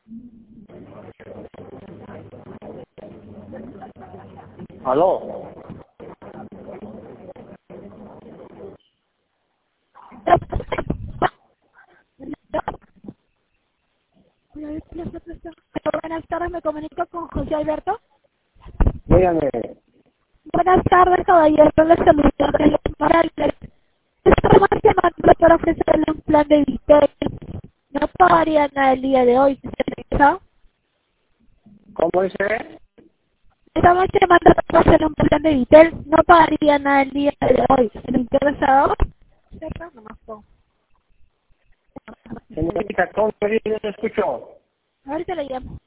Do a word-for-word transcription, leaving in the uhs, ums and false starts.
Aló. Buenas tardes, me comunico con José Alberto. Dígame. Buenas tardes, caballero, les saludo de los Morales. Estamos llamando para ofrecerle un plan de Vitel. No pagaría nada el día de hoy, si se interesa. ¿Cómo dice? Estamos llamando para ofrecerle un plan de Vitel. No pagaría nada el día de hoy, si le interesa. Cierra nomás, po. Señorita, ¿cómo dice? No escucho. Ahorita le llamo.